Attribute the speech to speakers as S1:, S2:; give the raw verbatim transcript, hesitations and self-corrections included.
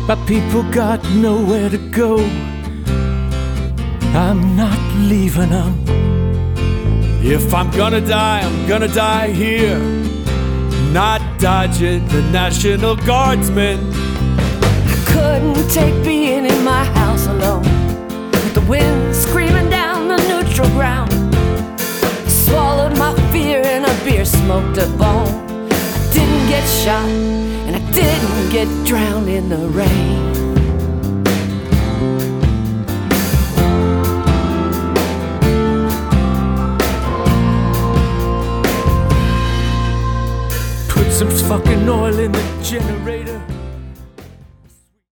S1: My people got nowhere to go. I'm not leaving them. If I'm gonna die, I'm gonna die here, not dodging the National Guardsmen.
S2: I couldn't take being in my house alone, with the wind screaming down the neutral ground. I swallowed my fear and a beer smoked a bone. I didn't get shot and I didn't get drowned in the rain.
S1: Put some fucking oil in the generator.